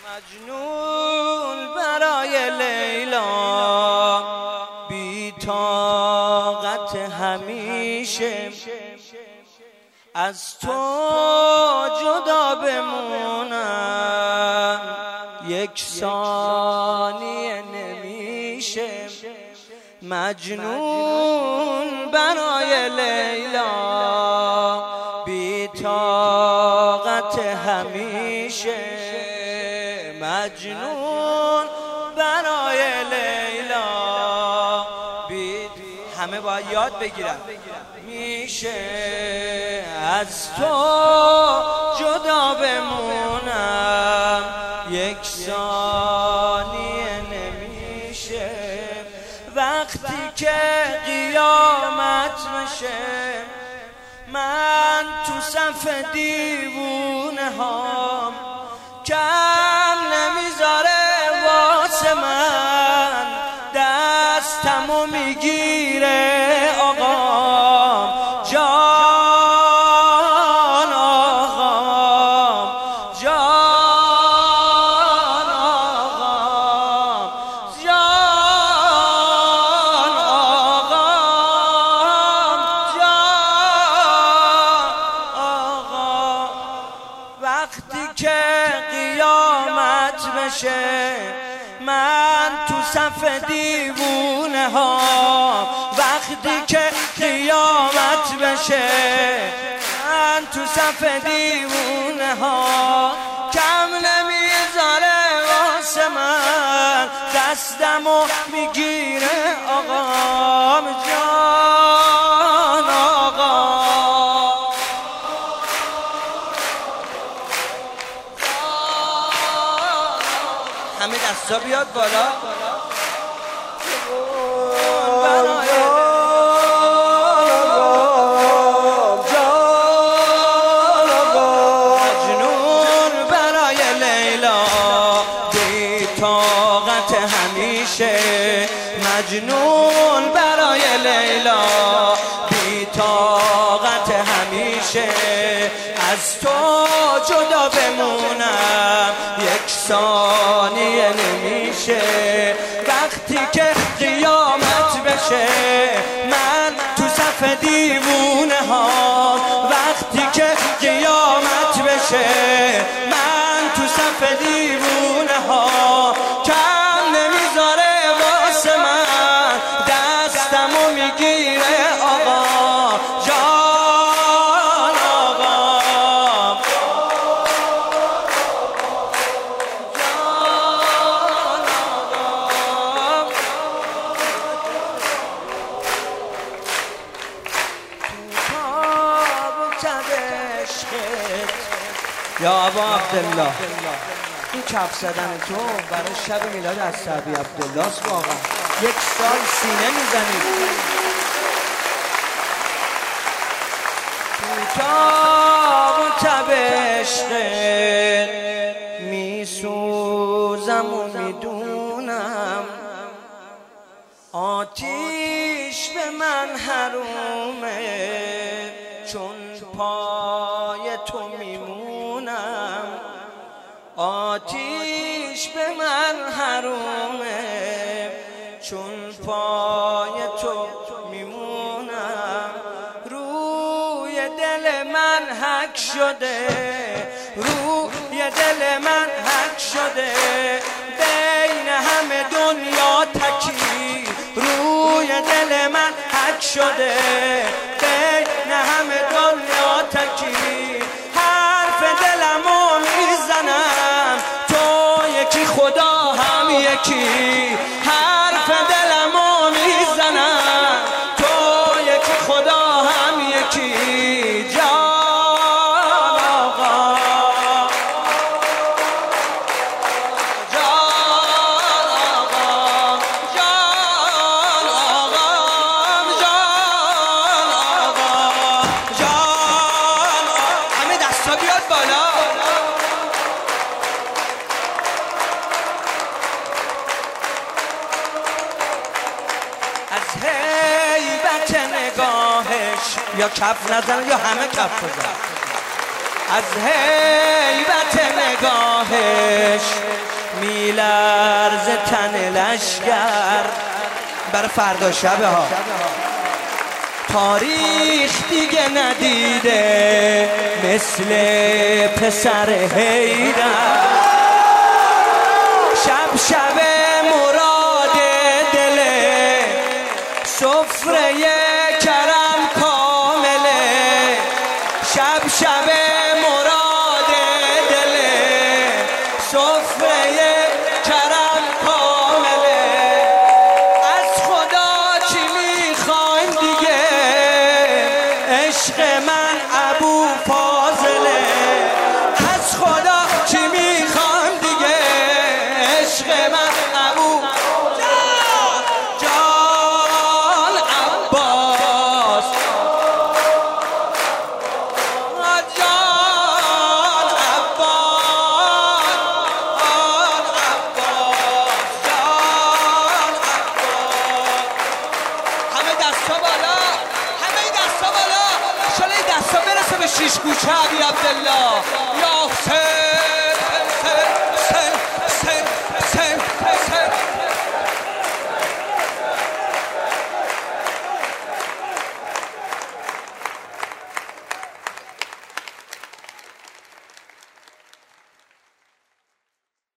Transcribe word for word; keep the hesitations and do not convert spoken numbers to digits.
مجنون برای لیلا بی طاقت همیشه از تو جدا بمونم یک ثانیه نمیشه. مجنون برای لیلا بی طاقت همیشه. مجنون برای لیلا بی همه باید یاد بگیرن میشه از تو جدا بمونم یک ثانیه نمیشه. وقتی که قیامت بشه من تو صف دیوونه هام کم نمیذاره واسه من دستمو میگیره آقام جان آقام جان آقام جان آقام جان آقام. وقتی که قیامت بشه من تو صف دیوونه ها وقتی که قیامت بشه من تو صف دیوونه ها کم نمیذاره واسه من دستمو میگیره آقام جان آقام. همه دستا بیاد بالا. مجنون برای لیلا بی طاقت همیشه. مجنون برای لیلا بی طاقت همیشه از تو جدا بمونم یک ثانیه نمیشه. وقتی که قیامت بشه من تو صف دیوونه ها وقتی که قیامت بشه من تو صف دیوونه ها کم نمیذاره واسه من دستمو میگیره آقا جان آقا جان آقا. یا ابا عبدالله این کف زدن تو برای شب میلاد از سعدی عبدالله است. واقعا یک سال سینه میزنی تو تاب و تب عشقت میسوزم و میدونم آتیش به من حرومه چون پای تو میمونم آتیش به من حرومه چون پای تو میمونم. روی دل من حک شده روی دل من حک شده بین همه دنیا تکی روی دل من حک شده بین همه دنیا تکی. حرف دلمو میزنم تو یکی خدا هم یکی حرف دلمو میزنم تو یکی خدا هم یکی جان آقا جان آقا جان آقا جان آقا جان آقا. همه دستا بیاد بالا. از هیبت نگاهش یا کف نزن یا همه کف بزن. از هیبت نگاهش میلرز تن لشگر بر فردا شبه ها. تاریخ دیگه ندیده مثل پسر حیدر. شب شب مراد دله، سفره کرم کامله. شب شب مراد دله، سفره کرم کامله. از خدا چی میخوایم دیگه، عشق من ابو فاضله. از خدا چی میخوایم دیگه، عشق من ابو جان جان عباس جان عباس جان عباس جان عباس. همه دستا بالا، همه دستا بالا. انشالله این دستا برسه به شیش کوچه عبی عبدالله. یا حسین